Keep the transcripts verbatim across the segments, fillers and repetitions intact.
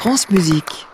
France Musique.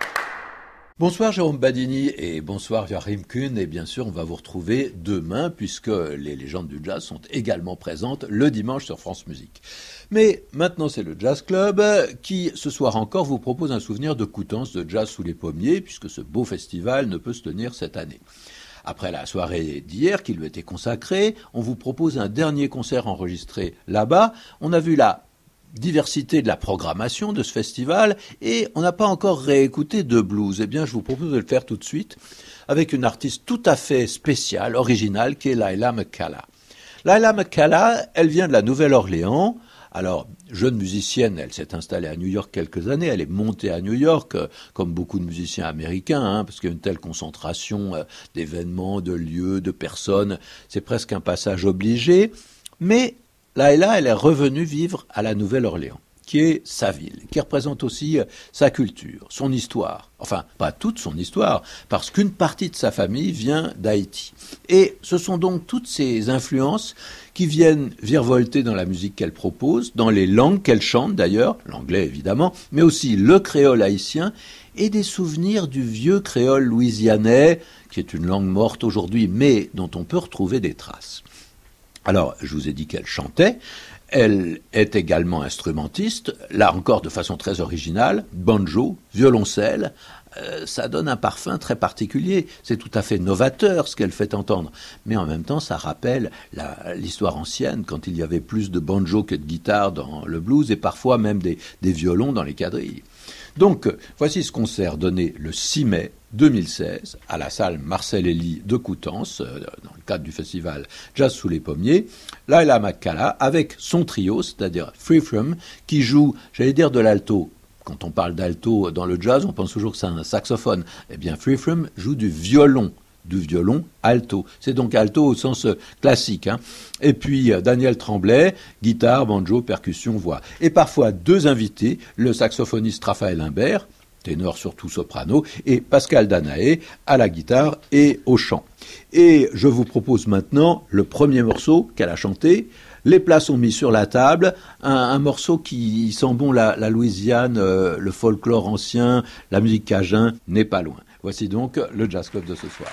Bonsoir Jérôme Badini et bonsoir Joachim Kuhn, et bien sûr on va vous retrouver demain puisque les légendes du jazz sont également présentes le dimanche sur France Musique. Mais maintenant c'est le Jazz Club qui ce soir encore vous propose un souvenir de Coutances de jazz sous les pommiers puisque ce beau festival ne peut se tenir cette année. Après la soirée d'hier qui lui était consacrée, on vous propose un dernier concert enregistré là-bas. On a vu la diversité de la programmation de ce festival et on n'a pas encore réécouté de blues. Eh bien, je vous propose de le faire tout de suite avec une artiste tout à fait spéciale, originale, qui est Laila McCalla. Laila McCalla, elle vient de la Nouvelle-Orléans. Alors, jeune musicienne, elle s'est installée à New York quelques années, elle est montée à New York, euh, comme beaucoup de musiciens américains, hein, parce qu'il y a une telle concentration euh, d'événements, de lieux, de personnes, c'est presque un passage obligé. Mais Laila, elle est revenue vivre à la Nouvelle-Orléans, qui est sa ville, qui représente aussi sa culture, son histoire. Enfin, pas toute son histoire, parce qu'une partie de sa famille vient d'Haïti. Et ce sont donc toutes ces influences qui viennent virevolter dans la musique qu'elle propose, dans les langues qu'elle chante d'ailleurs, l'anglais évidemment, mais aussi le créole haïtien, et des souvenirs du vieux créole louisianais, qui est une langue morte aujourd'hui, mais dont on peut retrouver des traces. Alors, je vous ai dit qu'elle chantait, elle est également instrumentiste, là encore de façon très originale, banjo, violoncelle, euh, ça donne un parfum très particulier, c'est tout à fait novateur ce qu'elle fait entendre, mais en même temps ça rappelle la, l'histoire ancienne, quand il y avait plus de banjo que de guitare dans le blues, et parfois même des, des violons dans les quadrilles. Donc, voici ce concert donné le six mai deux mille seize à la salle Marcel Elie de Coutances, euh, dans le cadre du festival Jazz sous les pommiers, Laila McCalla avec son trio, c'est-à-dire Free From, qui joue, j'allais dire de l'alto. Quand on parle d'alto dans le jazz, on pense toujours que c'est un saxophone. Eh bien, Free From joue du violon. du violon alto. C'est donc alto au sens classique. Hein. Et puis euh, Daniel Tremblay, guitare, banjo, percussion, voix. Et parfois deux invités, le saxophoniste Raphaël Imbert, ténor surtout soprano, et Pascal Danaé à la guitare et au chant. Et je vous propose maintenant le premier morceau qu'elle a chanté. Les plats sont mis sur la table, un, un morceau qui sent bon la, la Louisiane, euh, le folklore ancien, la musique cajun n'est pas loin. Voici donc le Jazz Club de ce soir.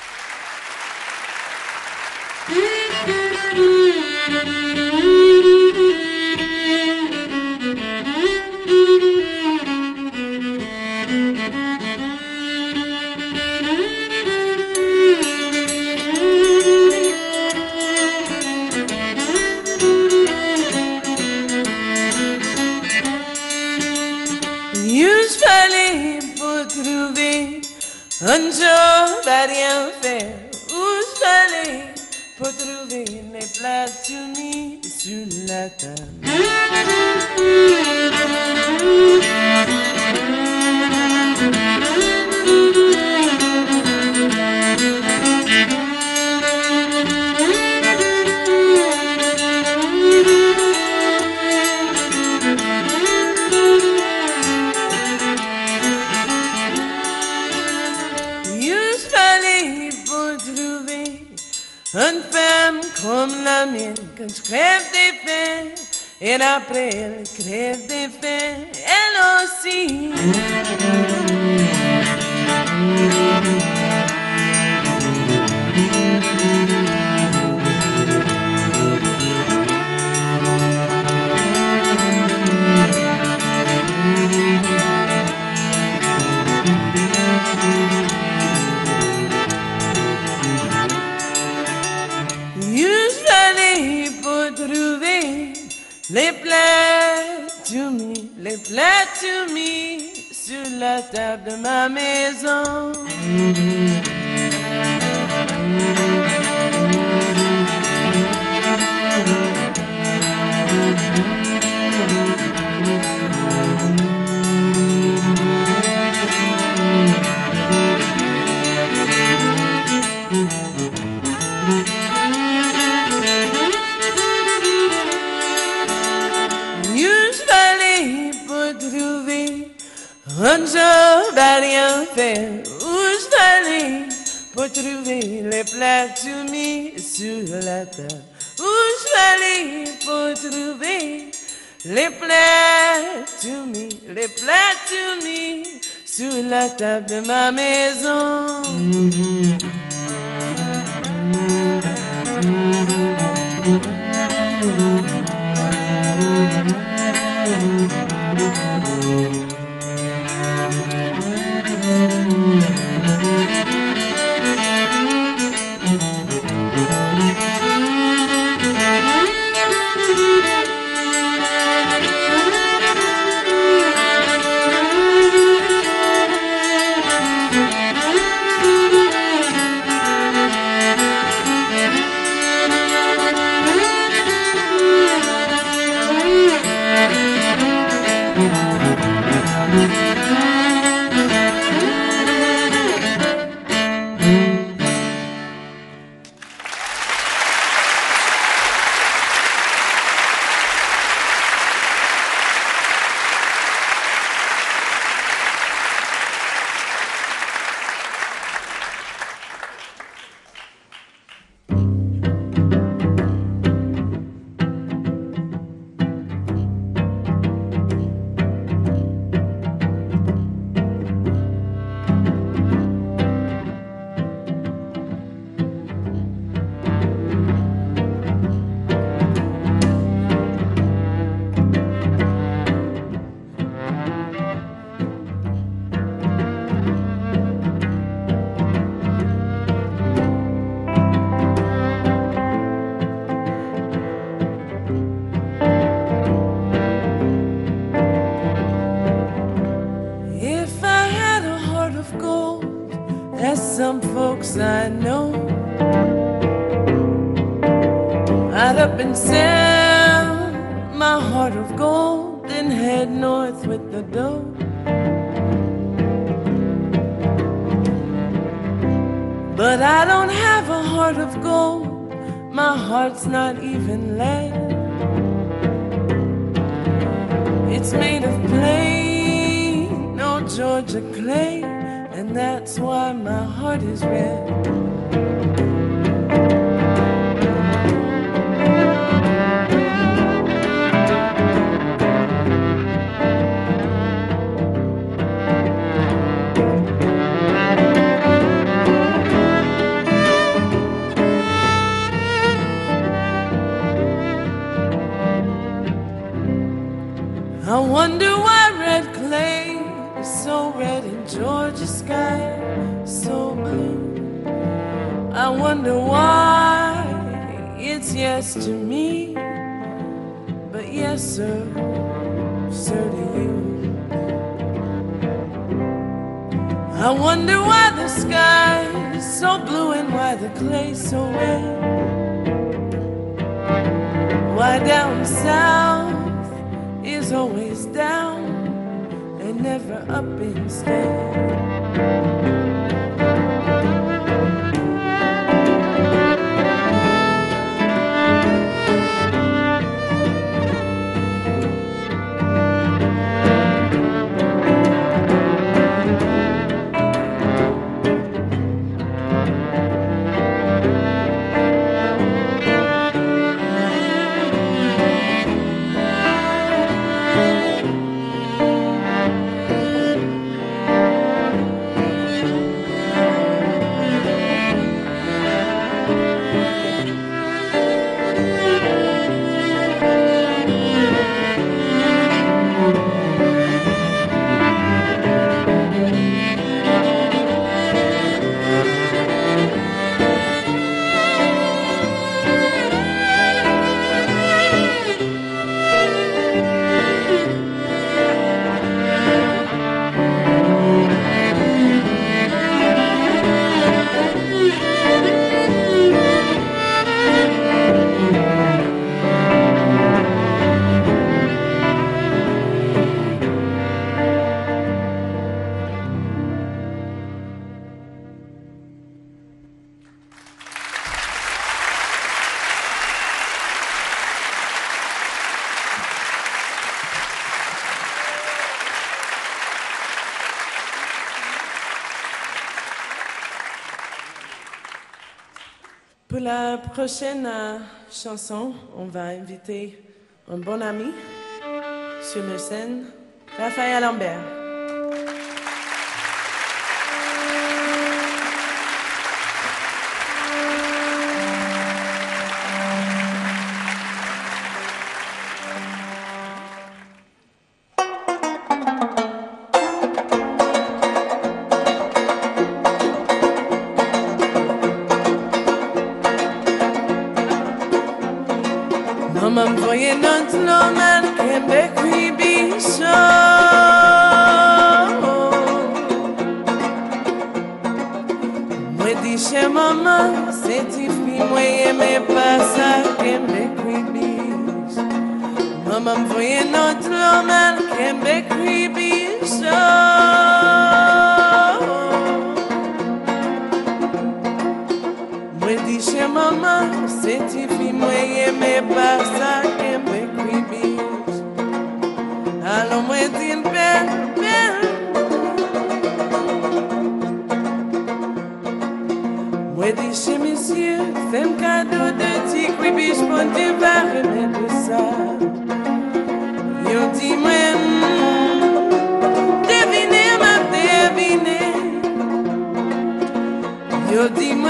Un jour va rien faire, où j'allais pour trouver les plats tout mis sur la table. Une femme comme la mienne, quand je crève des faim, et après elle crève des faim, elle aussi. Les plats to me, les plats to me sur la table de ma maison. Un jour va rien faire, où je vais aller pour trouver les plats tout mis sur la table. Où je vais aller pour trouver les plaies to me, les plaies to me, sur la table de ma maison. Some folks I know, I'd up and sell my heart of gold and head north with the dough. But I don't have a heart of gold, my heart's not even lead. It's made of plain old Georgia clay, and that's why my heart is red. I wonder why red clay is so red in Georgia sky, so blue. I wonder why it's yes to me, but yes sir, sir to you. I wonder why the sky is so blue and why the clay's so red. Why down south is always down and never up instead. Pour la prochaine euh, chanson, on va inviter un bon ami, Monsieur Mersenne, Raphaël Lambert. Maman me voyait dans l'homme Québec, oui, bichot. Moi dis chez maman, c'est difficile, moi aimais pas ça, Québec, oui, bichot. Maman me voyait dans l'homme Québec, oui, bichot. Moi dis chez maman, c'est difficile, moi aimais pas ça, Québec, oui, bichot. Alors moi dis une belle, belle. Moi dis chez monsieur, fais un cadeau de tic, oui, biche, bon Dieu va remettre ça. Yo dis moi, devinez, m'a deviné. Yo dis moi,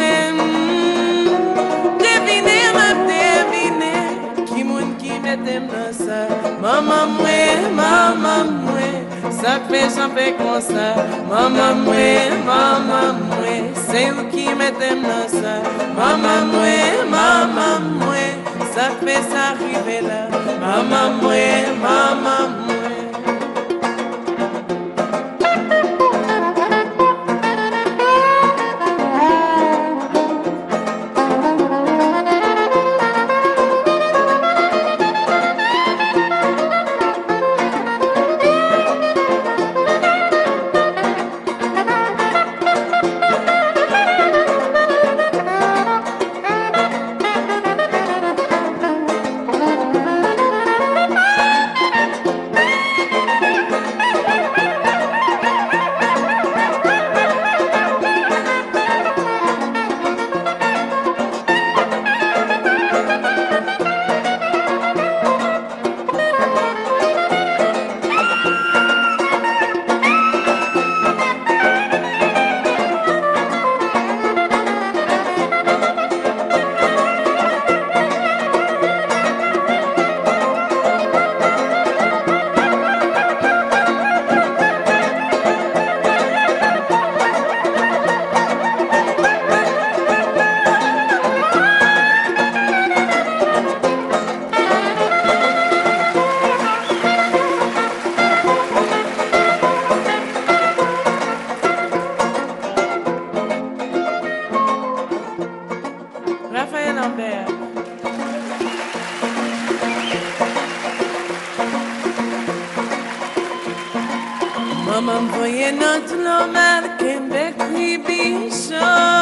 devinez, m'a deviné. Qui moun qui mettem dans ça. Maman moi, maman moi, ça fait chanter comme ça. Maman moi, maman moi, c'est où qui mettem dans ça. Maman moi, maman moi, ça fait ça arriver là. Maman moi, maman moi. Maman me voyait notre l'homme à Québec, oui, bichot.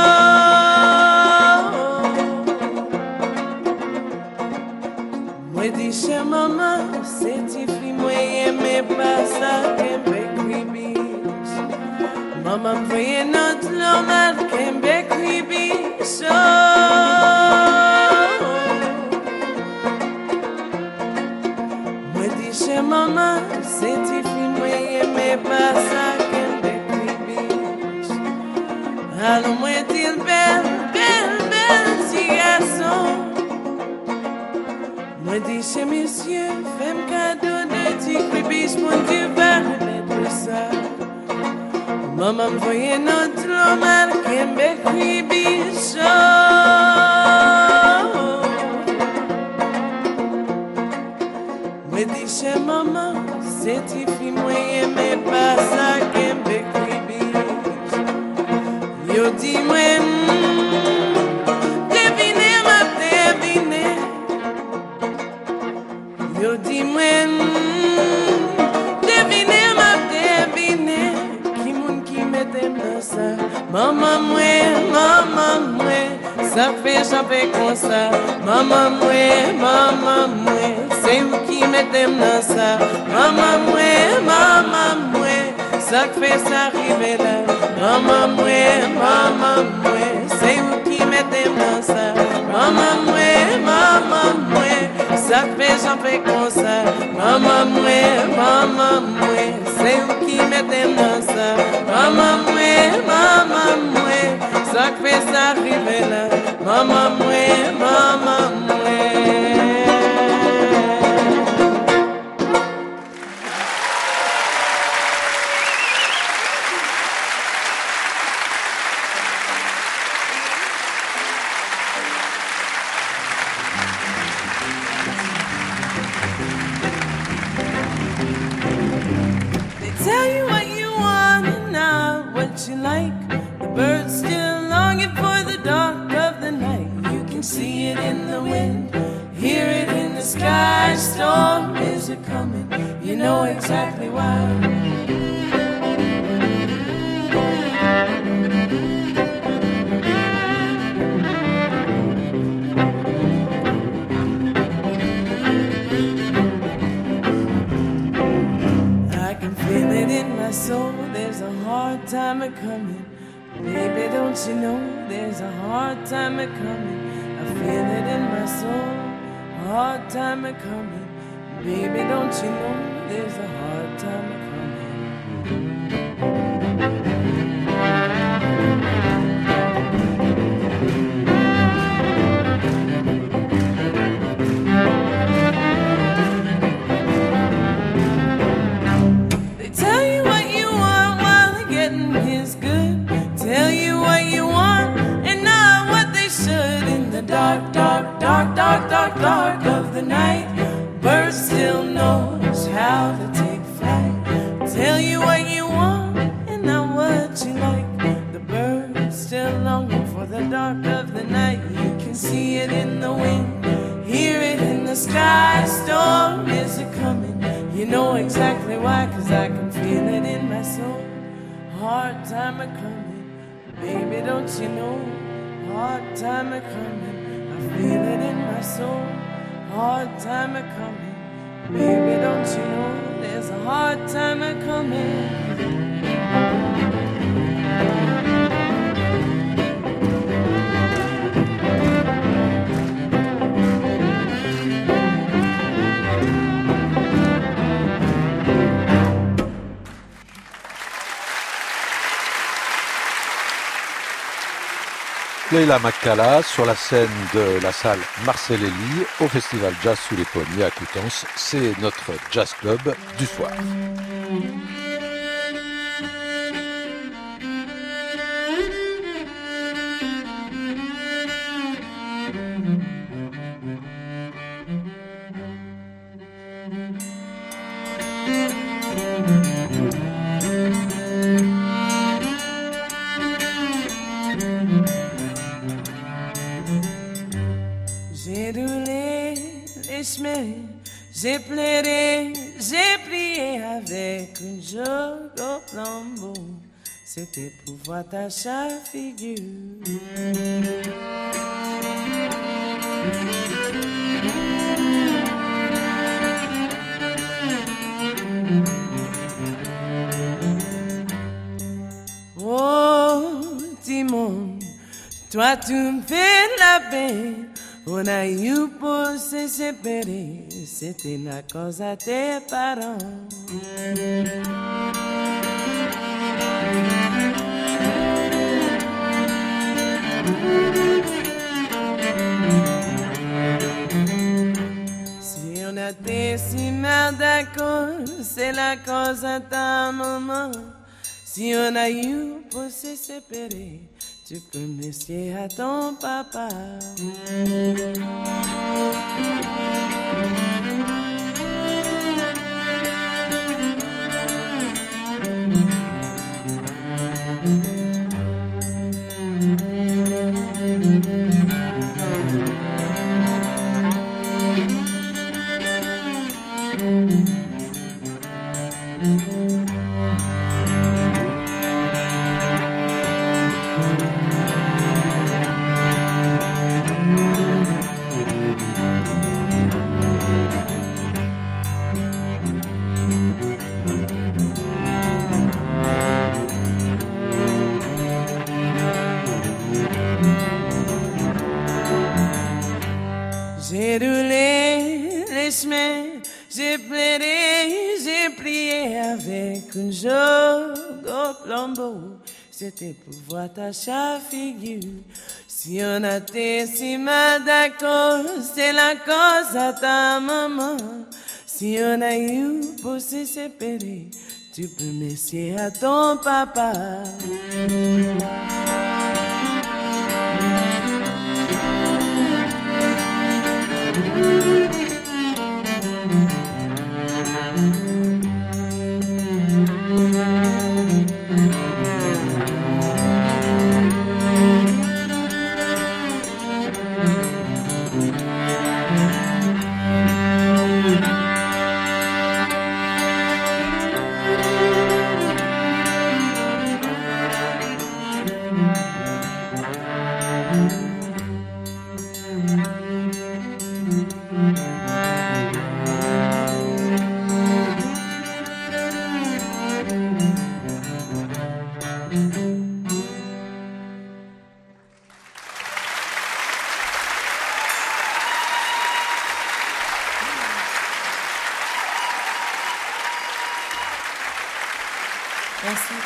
Moi dis chez maman, c'est difficile, moi aimais pas ça, Québec, oui, bichot. Maman me voyait notre l'homme à Québec, oui, bichot. Moi dis chez maman, c'est difficile, moi aimais pas ça, Québec, oui, bichot. Alors moi dis le belle, belle, belle petit garçon. Moi dis chez monsieur, fais un cadeau de tic, oui, biche, mon Dieu va remettre ça. Maman me voyait notre l'homme à Québec, oui, bichot. Moi dis chez maman, c'est difficile, moi aimais pas ça, Québec, oui, bichot. Yo dis moi, devinez, m'a deviné. Yo dis moi, devinez, m'a deviné. Qui moun qui mettait dans ça. Maman moi, maman moi, ça fait chanter comme ça. Maman moi, maman moi, c'est où qui mettait dans ça. Maman moi, maman moi, ça fait ça arriver là. Maman moi, maman moi, c'est où qui mettait dans ça. Maman moi, maman moi, ça fait j'en fais comme ça. Maman moi, maman moi, c'est vous qui mettez dans ça. Maman moi, maman moi, ça fait ça arriver là. Maman moi, maman moi. Tell you what you want and not what you like. The bird's still longing for the dark of the night. You can see it in the wind, hear it in the sky. Storm is a coming, you know exactly why. So there's a hard time a coming, baby, don't you know there's a hard time a coming. I feel it in my soul, hard time a coming, baby, don't you know there's a hard time a coming. Dark, dark, dark, dark, dark, dark of the night. Bird still knows how to take flight. Tell you what you want and not what you like. The bird still longing for the dark of the night. You can see it in the wind, hear it in the sky. Storm is a coming, you know exactly why. Cause I can feel it in my soul. Hard time a coming, baby, don't you know? Hard time a coming, I feel it in my soul. Hard time a coming, baby, don't you know there's a hard time a coming. Leila McCalla sur la scène de la salle Marcel Elie au Festival Jazz sous les Pommiers à Coutances. C'est notre jazz club du soir. J'ai pleuré, j'ai prié avec une joie au flambeau. C'était pour voir ta chère figure. Oh, Timon, toi tu me fais la peine. On a eu pour se séparer, c'était la cause à tes parents. Si on a été si mal d'accord, c'est la cause à ta maman. Si on a eu pour se séparer, tu peux me laisser à ton papa. qu'un jour au flambeau, c'était pour voir ta chère figure. Si on a été si mal d'accord, c'est la cause à ta maman. Si on a eu pour se séparer, tu peux merci à ton papa. Merci.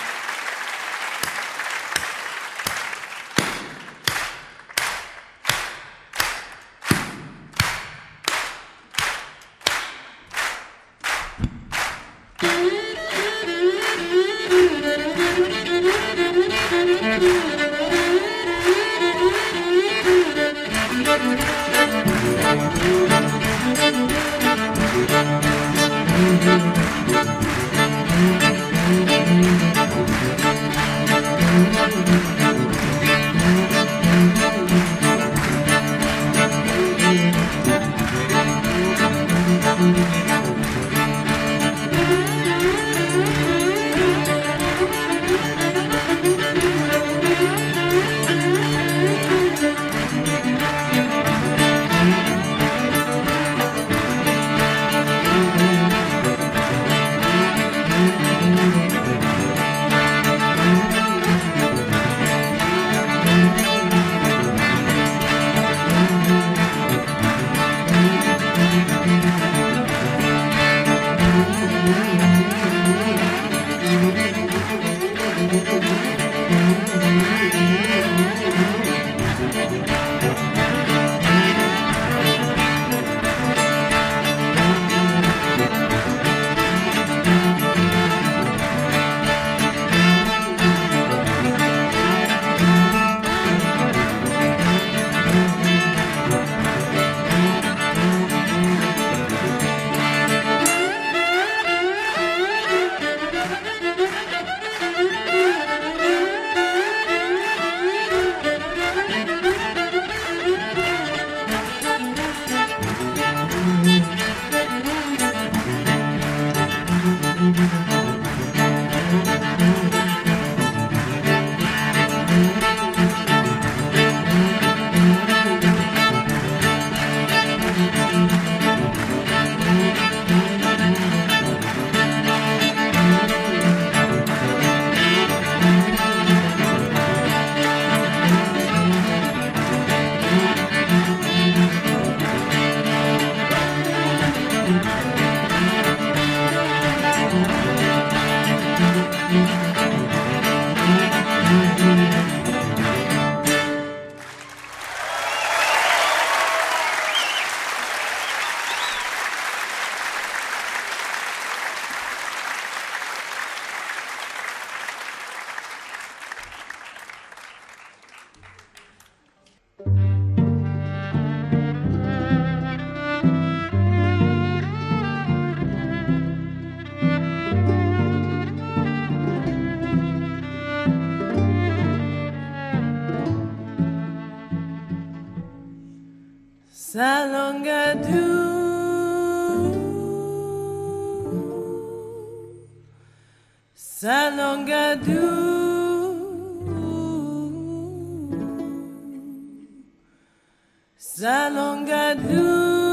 Salongadoo, Salongadoo,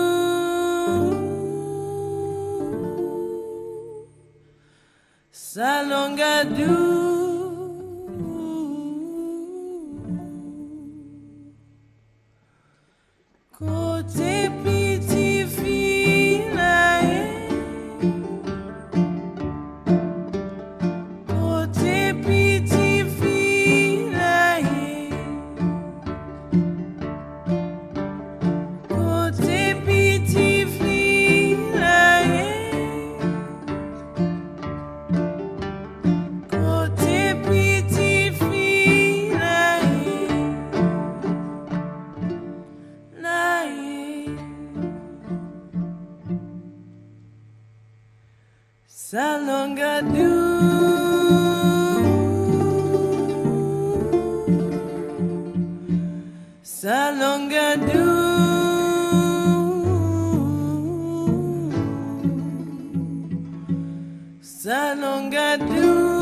Salongadoo. Côté petit filet,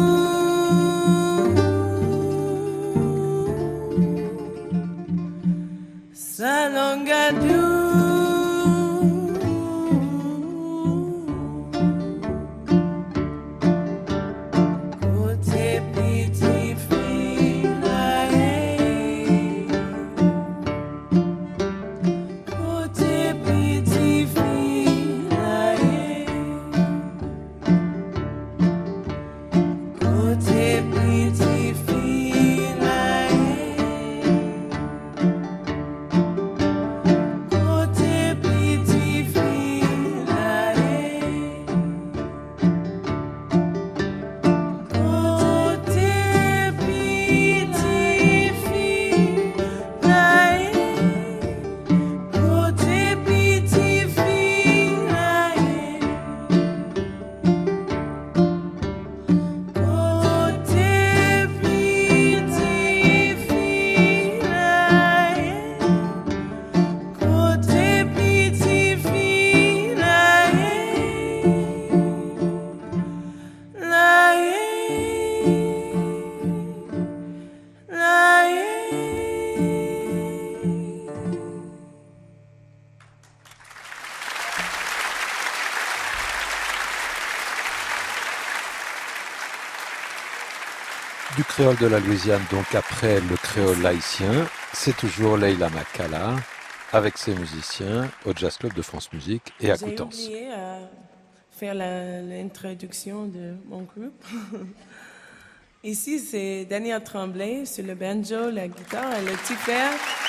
Du créole de la Louisiane, donc après le créole haïtien, c'est toujours Leila Makala avec ses musiciens au Jazz Club de France Musique et à Coutances. J'ai oublié à faire la, l'introduction de mon groupe. Ici, c'est Daniel Tremblay sur le banjo, la guitare et le petit père.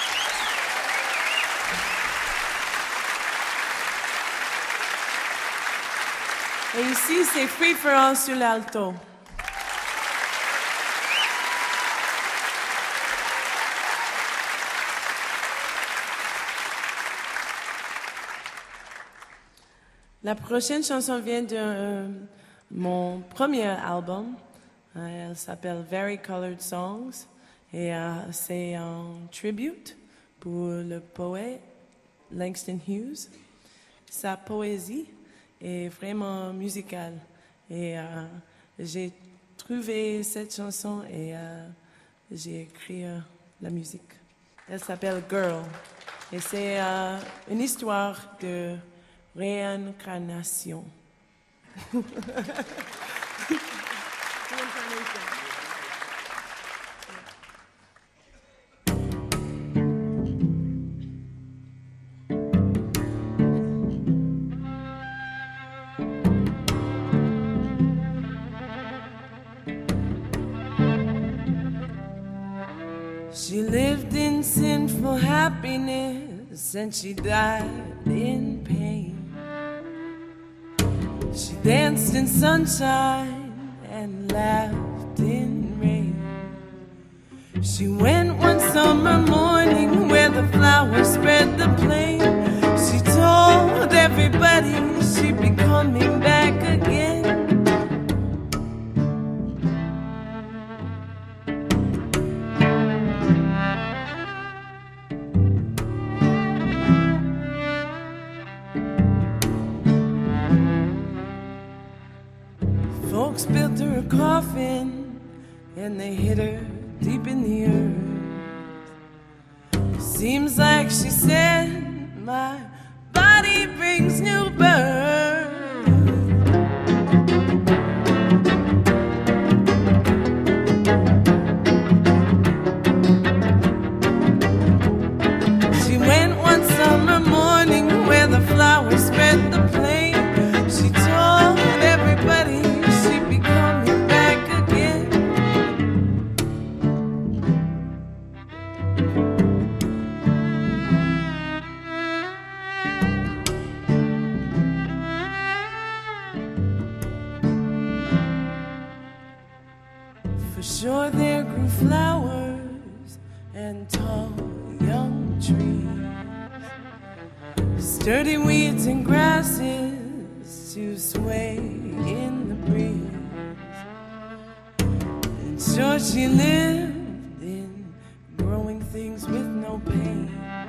Et ici, c'est Free for All sur l'alto. La prochaine chanson vient de euh, mon premier album. Euh, elle s'appelle Very Colored Songs et euh, c'est un tribute pour le poète Langston Hughes. Sa poésie est vraiment musicale et euh, j'ai trouvé cette chanson et euh, j'ai écrit euh, la musique. Elle s'appelle Girl et c'est euh, une histoire de réincarnation. She lived in sinful happiness and she died in pain. She danced in sunshine and laughed in rain. She went one summer morning where the flowers spread the plain. She told everybody she'd be coming back again. Folks built her a coffin and they hid her deep in the earth. Seems like she said, my body brings new birth. She went one summer morning where the flowers spread the plain. She told everybody she'd be coming back again. For sure there grew flowers and tall young trees, sturdy weeds and grasses to sway in the breeze. And sure she lived in growing things with no pain.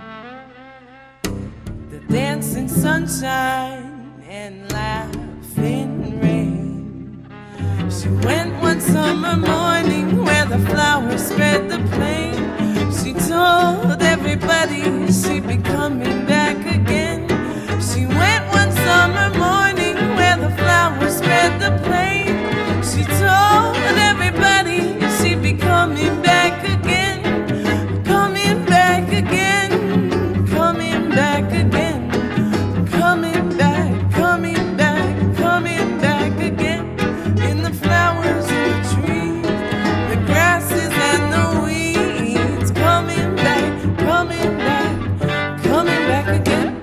The dancing sunshine and laughing rain. She She went one summer morning where the flowers spread the plain. She told everybody she'd be coming back again. She went one summer morning where the flowers spread the plain. She told everybody she'd be coming back again. Coming back again. Coming back again. Coming back, coming back, coming back again. In the flowers and the trees, the grasses and the weeds. Coming back, coming back, coming back again.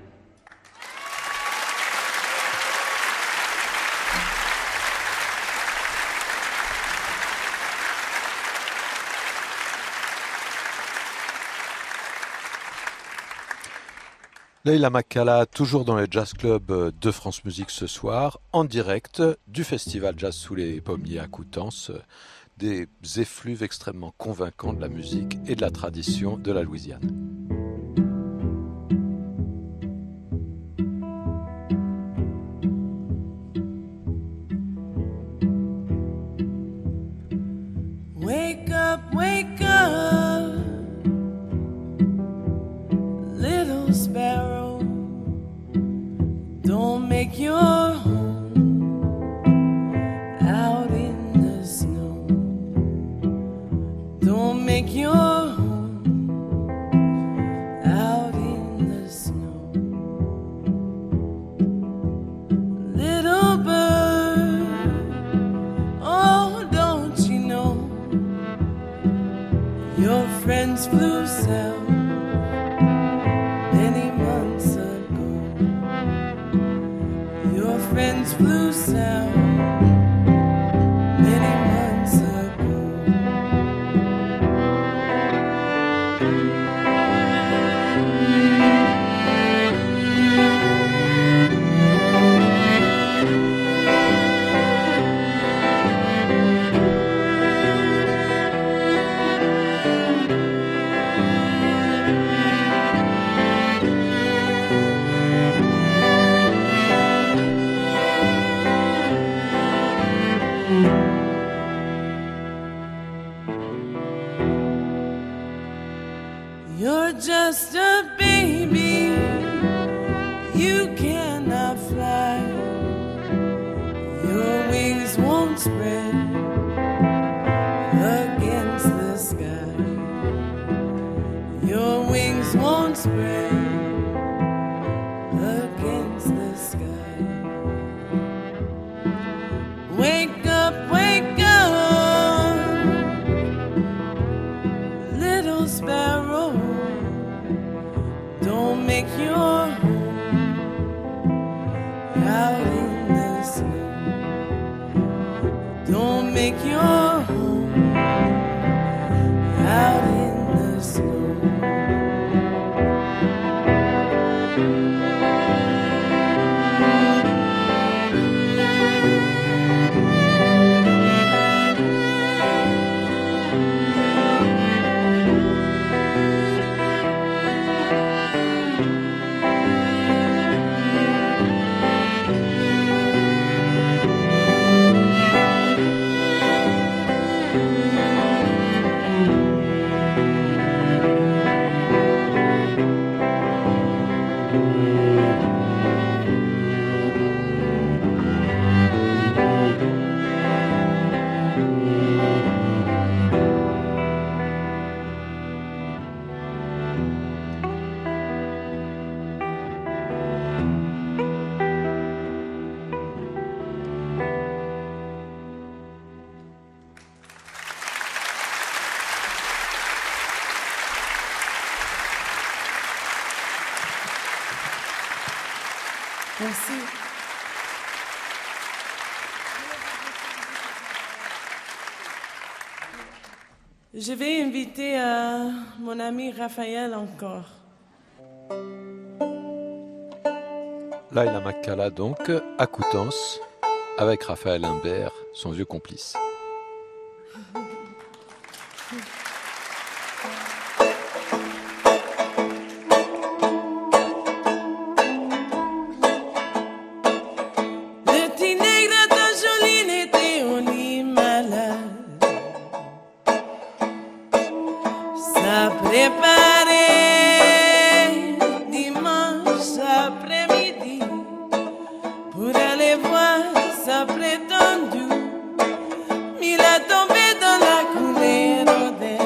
Leila Makkala, toujours dans le Jazz Club de France Musique ce soir, en direct du Festival Jazz sous les Pommiers à Coutances, des effluves extrêmement convaincants de la musique et de la tradition de la Louisiane. Wake up, wake up, little sparrow. Don't make your home out in the snow. Don't make your home out in the snow. Little bird, oh, don't you know your friends flew south many months ago. Your friends flew south many months ago. You're just a baby, you cannot fly. Your wings won't spread against the sky. Your wings won't spread against the sky. Wake up, wake up, little sparrow. Don't make your home out in the snow. Don't make your home out in the snow. Merci. Je vais inviter euh, mon ami Raphaël encore. Leila Makkala donc, à Coutances, avec Raphaël Imbert, son vieux complice. Le petit nègre de Joline était au nid. préparer dimanche après-midi pour aller voir sa prétendue. Il a tombé dans la coulée d'Odère.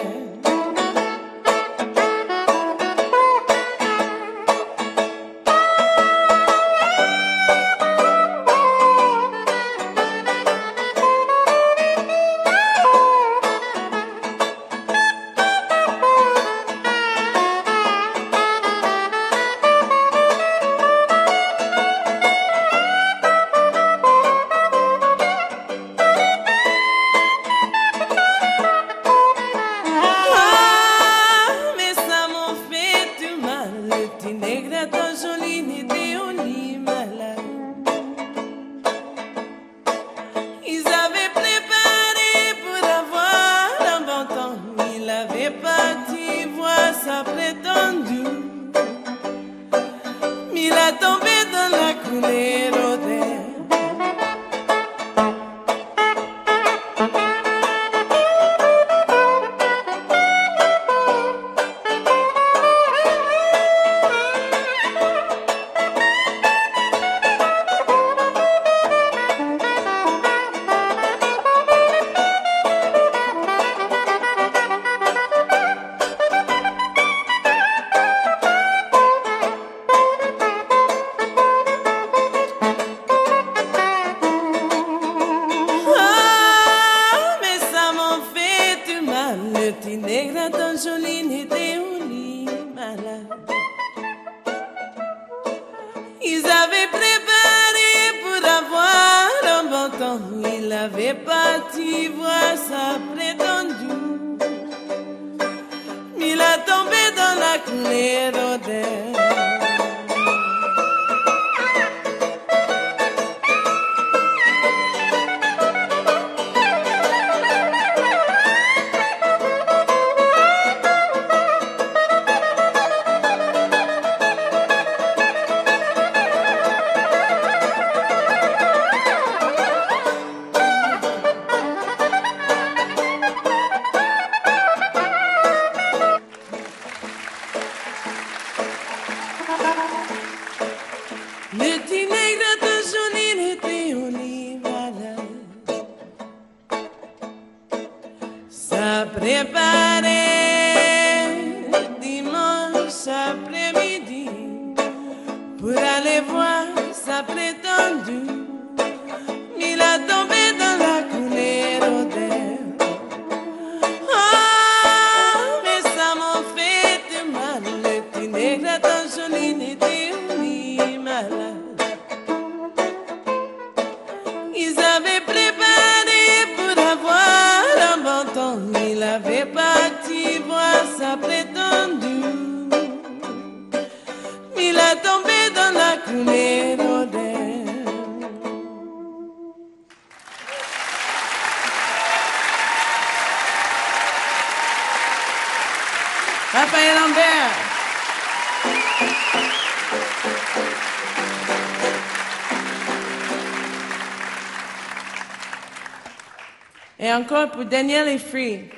Raphaël Lambert. Et encore pour Daniel et Free.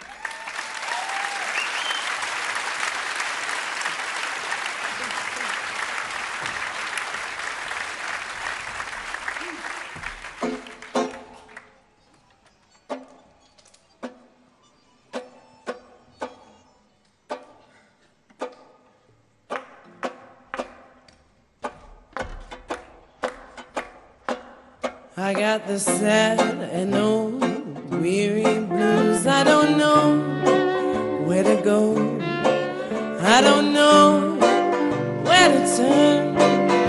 I got the sad and old weary blues. I don't know where to go. I don't know where to turn.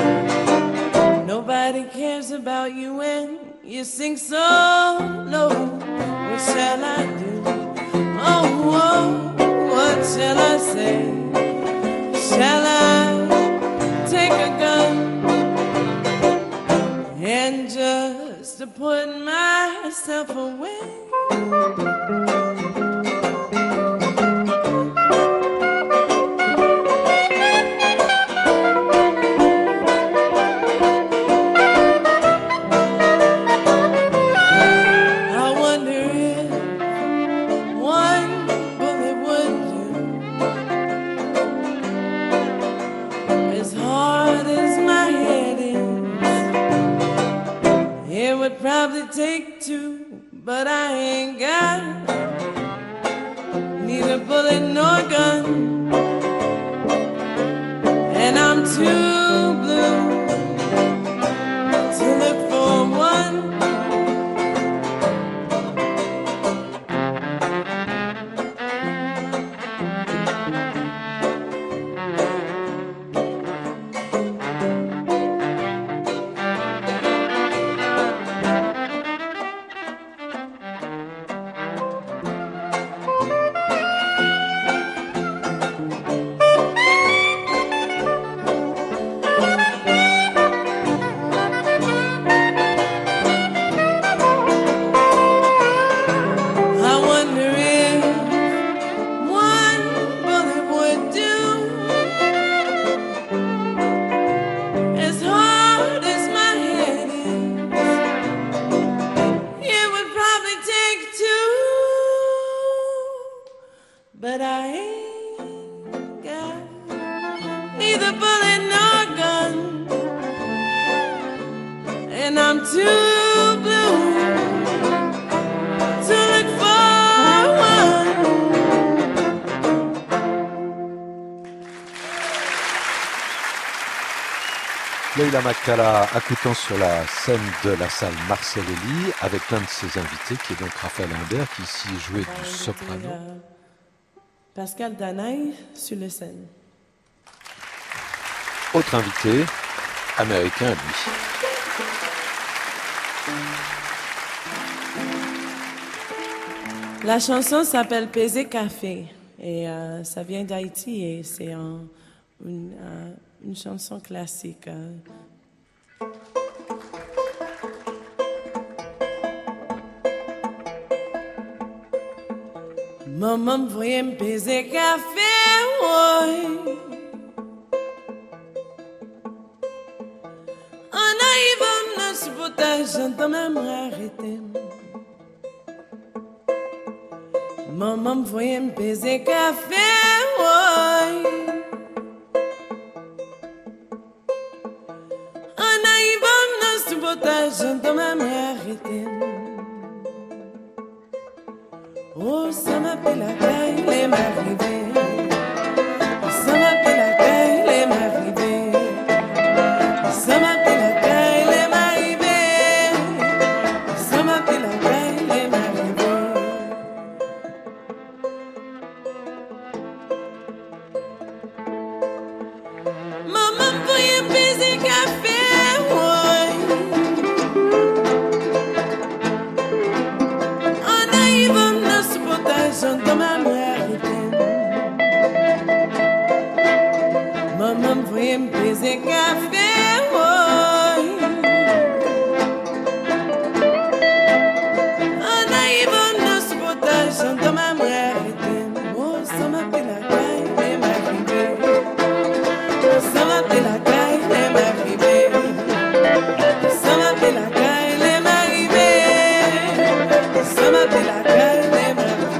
Nobody cares about you when you sing so low. What shall I do? Oh, oh, what shall I say? Shall I take a gun and just to put myself away? I wonder if one bullet would do. take two, but I ain't got neither bullet nor gun, and I'm too blue to look for one. But I ain't got neither bullet nor gun, and I'm too blue to look for one. Leila Makala accoutant sur la scène de la salle Marcel Elie avec l'un de ses invités qui est donc Raphaël Imbert qui ici jouait du soprano. Pascal Danaï sur la scène. Autre invité, américain lui. La chanson s'appelle Pesé Café et euh, ça vient d'Haïti et c'est un, une, euh, une chanson classique. Euh. Maman voyait me peser café, ouais. En arrivant dans ce potage, j'entends même arrêter. Maman voyait me peser café, ouais. En arrivant dans ce potage, j'entends même arrêter. Oh, ça m'appelle la caille, les m'arriver. Ça m'appelle la caille, les m'arriver. Ça m'appelle la caille, les m'arriver. Ça m'appelle la caille, les m'arriver. Maman, voyez baiser café, ouais. En arrivant dans ce potage, j'entends ma mère répéter. Maman, voyez me baiser café, ouais. En arrivant dans ce potage, j'entends ma mère répéter. Oh, ça m'appelle la caille, les m'arriver. Ça m'appelle la caille, les m'arriver. Ça m'appelle la caille, les m'arriver. Ça m'appelle la caille, les m'arriver.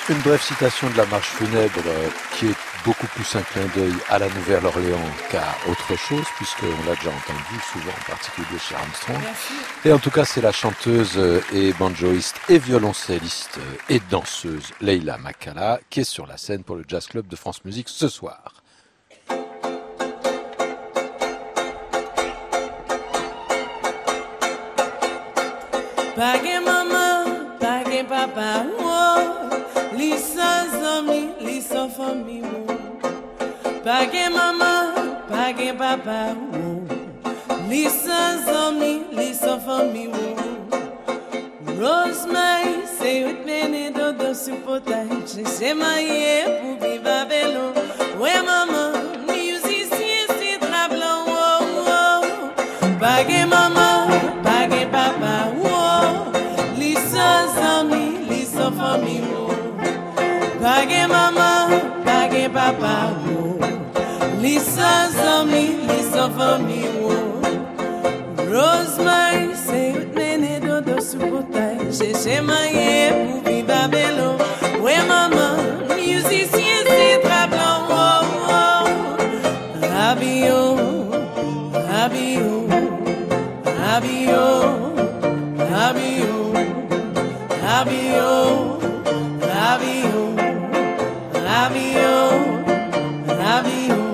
Une brève citation de la marche funèbre euh, qui est beaucoup plus un clin d'œil à la Nouvelle-Orléans qu'à autre chose, puisqu'on l'a déjà entendu souvent, en particulier chez Armstrong. Merci. Et en tout cas, c'est la chanteuse et banjoïste et violoncelliste et danseuse Leila Makalla qui est sur la scène pour le Jazz Club de France Musique ce soir. Page mama, page papa, oh, lisa zami, lisa famille, oh. Page mama, page papa, oh, lisa zami, lisa famille, oh. Rosemary, say with many dodo supportage, c'est maillé pour vivre à vélo. Ouais mama, musicien c'est très blanc, oh, oh. Page mama, page papa, oh. Lisa zami, lisa famille, oh. Page mama, page papa, oh. Lisa zami, lisa famille, oh. Rosemary, c'est une nene dodo supportage. J'ai maillé pour vivre à vélo. Ouais maman, musicien c'est très blanc, oh, oh. Rabio, rabio, rabio, rabio. Rabio, Rabio, Rabio, Rabio.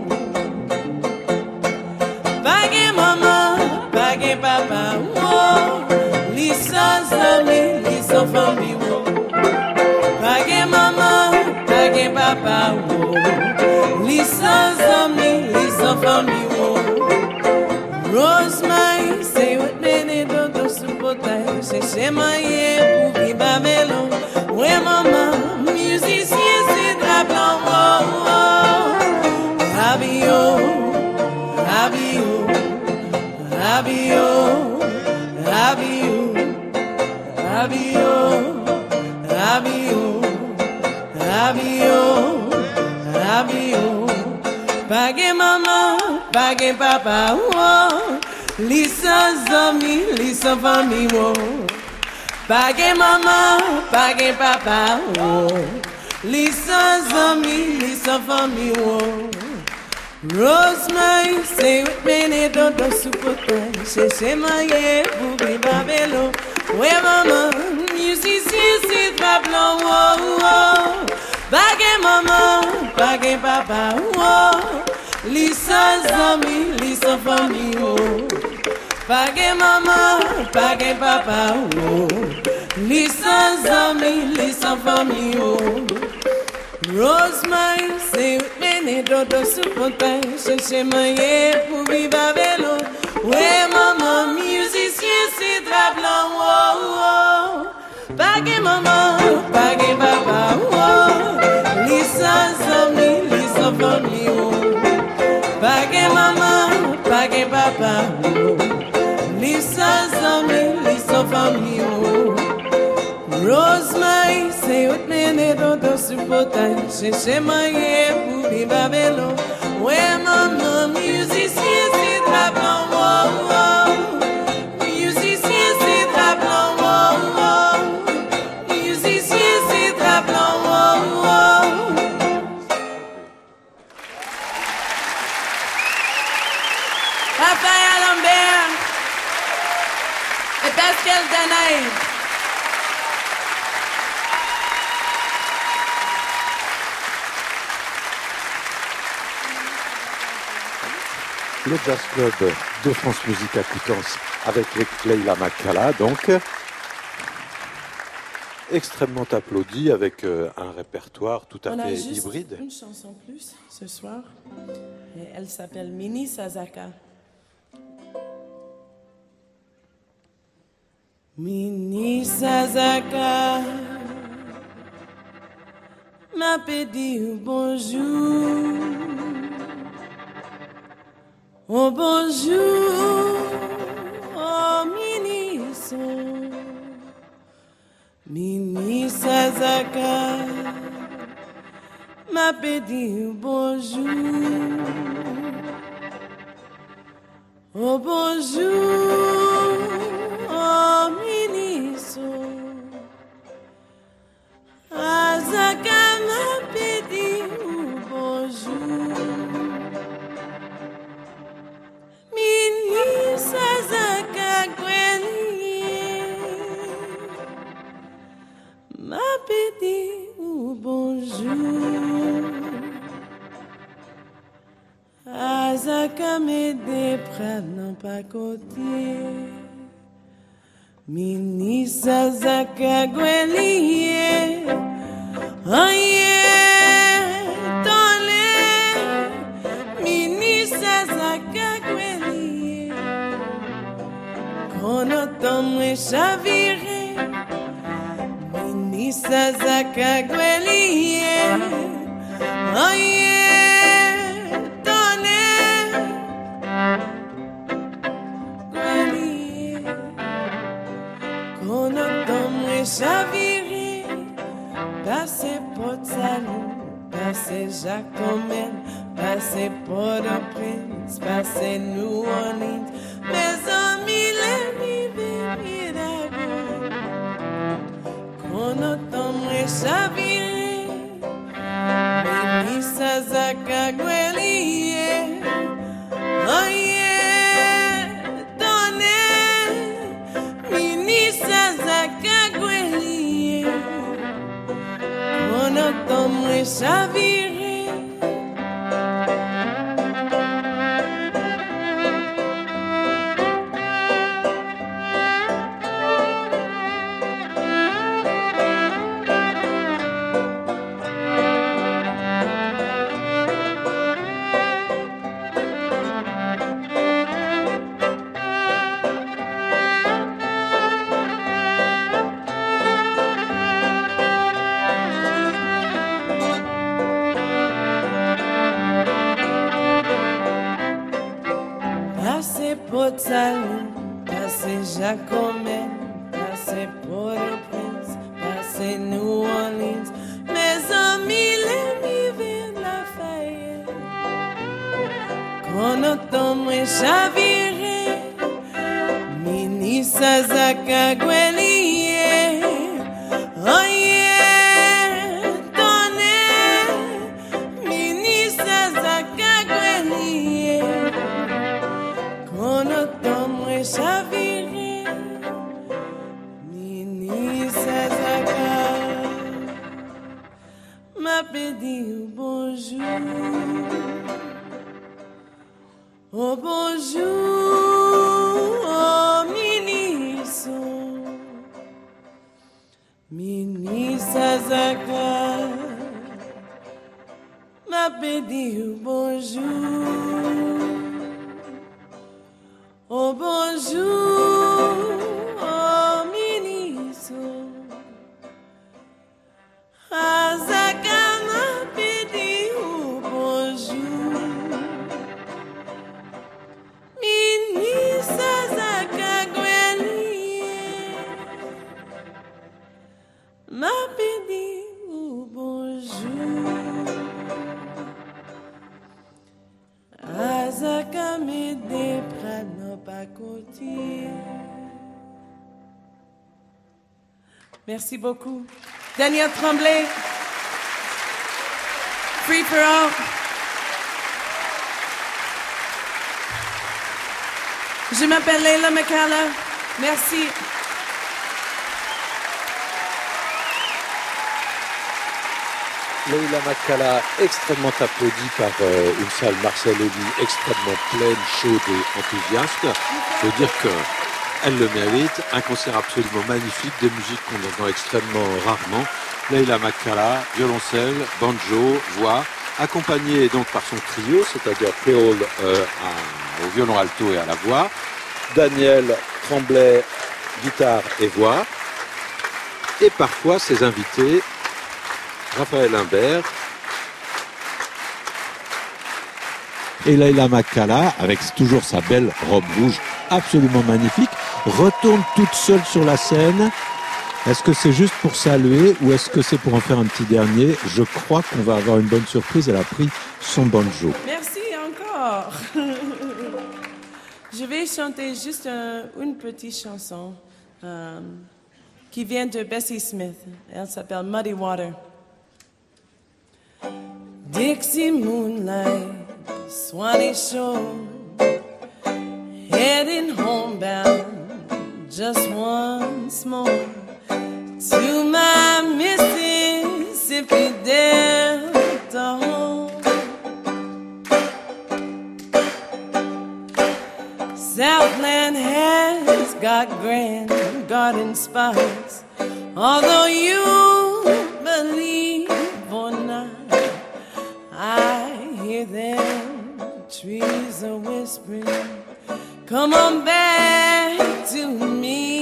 Page mama, page papa, oh. Lisa zami, lisa famille, oh. Page mama, page papa, oh. Lisa zami, lisa famille, oh. Rosemary, say what nene dodo supportage. C'est maillé pour vivre à vélo. Ouais maman, musicien c'est très blanc, oh, oh. Rabio, Rabio, Rabio, Rabio, Rabio, Rabio, Rabio, Rabio. Page mama, page papa, oh. Lisa zami, lisa famille, oh. Page mama, page papa, oh. Lisa zami, lisa famille, oh. Rosemary, say with many dodo supportage. C'est maillé pour vivre à vélo. Ouais maman, musicien c'est très blanc, oh, oh. Page mama, page papa, oh. Lisa zami, lisa famille, oh. Page mama, page papa, oh. Lisa zami, lisa famille, oh. Rosemary, c'est with many dodo supportage. Chercher maillé pour vivre à vélo. Ouais maman, musicien c'est très blanc, oh, oh. Page mama, page papa, oh. Lisa zami, lisa famille, oh. Page mama, page papa, oh. Lisa zami, lisa famille, oh. Rosemary, c'est autre nene dodo supportage. Chercher maillé pour vivre à vélo. Ouais maman, musicien c'est très blanc, oh, oh. Musicien c'est très blanc, oh, oh. Musicien c'est très blanc, oh, oh. Raphaël Lambert et Pascal Danaï. Le Jazz Club de France Musique à Coutances avec Leila Makalla, donc extrêmement applaudi avec euh, un répertoire tout à On fait a juste hybride. Une chanson plus ce soir. Et elle s'appelle Mini Sazaka. Mini Sazaka m'a pédi bonjour. Oh bonjour, oh mini son, mini Sazaka m'a pédi bonjour. Oh bonjour, oh mini son, Azaka. Minisa zakagwelie, aye, tole. Minisa zakagwelie, kono tomwe chavire. Minisa zakagwelie, aye. Chaviré, passé Port-Salut, passé Jacomel, passé Port-au-Prince, passé New Orleans, mes amis les rivières Mirabeau, qu'on entendrait chaviré, Minisa Zakagwelie, aïe. Tombe chaviré. Port-Salut, passé Jacomel, passé Port-au-Prince, passé New Orleans, mes amis les rivières Lafayette, qu'on entend moins chavirer, Minisa Zakagwelie, aïe. Chaviré, Minisa Zaka, m'a pédi bonjour, oh bonjour, oh Miniso, Minisa Zaka, m'a pédi bonjour. Oh bonjour, oh Miniso, Azaka m'a pédi oh bonjour, Minisa Zakagwelie, m'a pédi oh bonjour, Azaka me déprane. Merci beaucoup. Daniel Tremblay, Free for All. Je m'appelle Leila McCalla. Merci. Leila McCalla, extrêmement applaudie par euh, une salle Marcel Elie extrêmement pleine, chaude et enthousiaste. Je veux dire qu'elle le mérite. Un concert absolument magnifique, des musiques qu'on entend extrêmement rarement. Leila McCalla, violoncelle, banjo, voix, accompagnée donc par son trio, c'est-à-dire Péole euh, au violon alto et à la voix, Daniel Tremblay, guitare et voix, et parfois ses invités, Raphaël Imbert et Leila McCalla, avec toujours sa belle robe rouge absolument magnifique, retourne toute seule sur la scène. Est-ce que c'est juste pour saluer ou est-ce que c'est pour en faire un petit dernier? Je crois qu'on va avoir une bonne surprise. Elle a pris son banjo. Merci encore. Je vais chanter juste un, une petite chanson euh, qui vient de Bessie Smith. Elle s'appelle Muddy Water. Dixie moonlight, Swanee shore, heading homebound just once more to my Mississippi Delta home. Southland has has got grand garden spots. Although you believe or not, I hear them trees are whispering, come on back to me.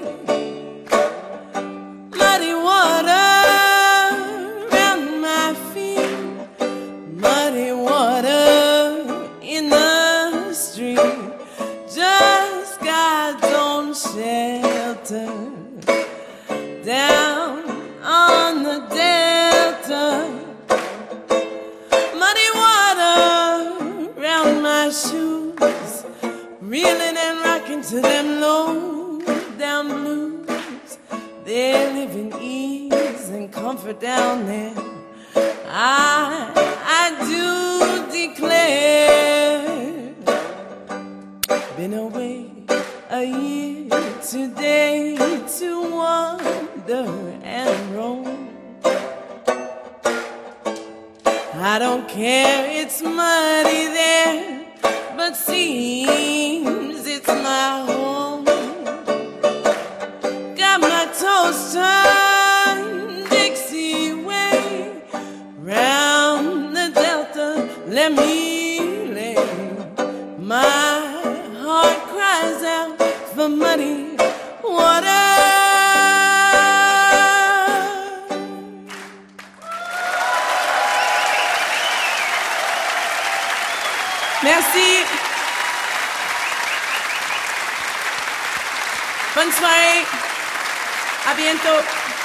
Muddy water around my feet, muddy water in the street, just God's own shelter down on the delta. Muddy water around my shoes, reeling and rocking to them low down blues. They live in ease and comfort down there. I, I do declare, been away a year today to wander and roam. I don't care, it's muddy there, but seems it's my home. Got my toes turned Dixie way, round the delta, let me lay. My heart cries out for muddy water. Merci. Bonne soirée. À bientôt.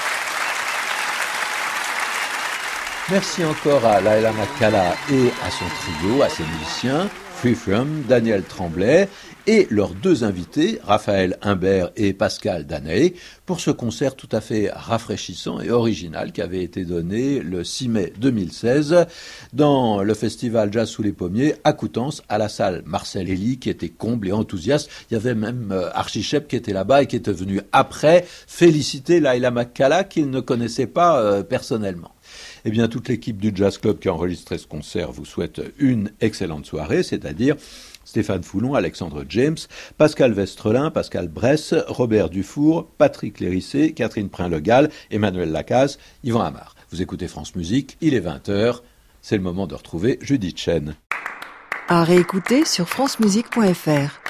Merci encore à Laila McCalla et à son trio, à ses musiciens, Free From, Daniel Tremblay, et leurs deux invités, Raphaël Imbert et Pascal Daney, pour ce concert tout à fait rafraîchissant et original qui avait été donné le six mai deux mille seize dans le festival Jazz sous les pommiers à Coutances, à la salle Marcel Elie, qui était comble et enthousiaste. Il y avait même euh, Archie Shepp qui était là-bas et qui était venu après féliciter Laila McCalla qu'il ne connaissait pas euh, personnellement. Eh bien, toute l'équipe du Jazz Club qui a enregistré ce concert vous souhaite une excellente soirée, c'est-à-dire Stéphane Foulon, Alexandre James, Pascal Westrelin, Pascal Bresse, Robert Dufour, Patrick Lérissé, Catherine Prin-Legal, Emmanuel Lacaze, Yvan Amar. Vous écoutez France Musique, il est vingt heures, c'est le moment de retrouver Judith Chen. À réécouter sur francemusique point f r.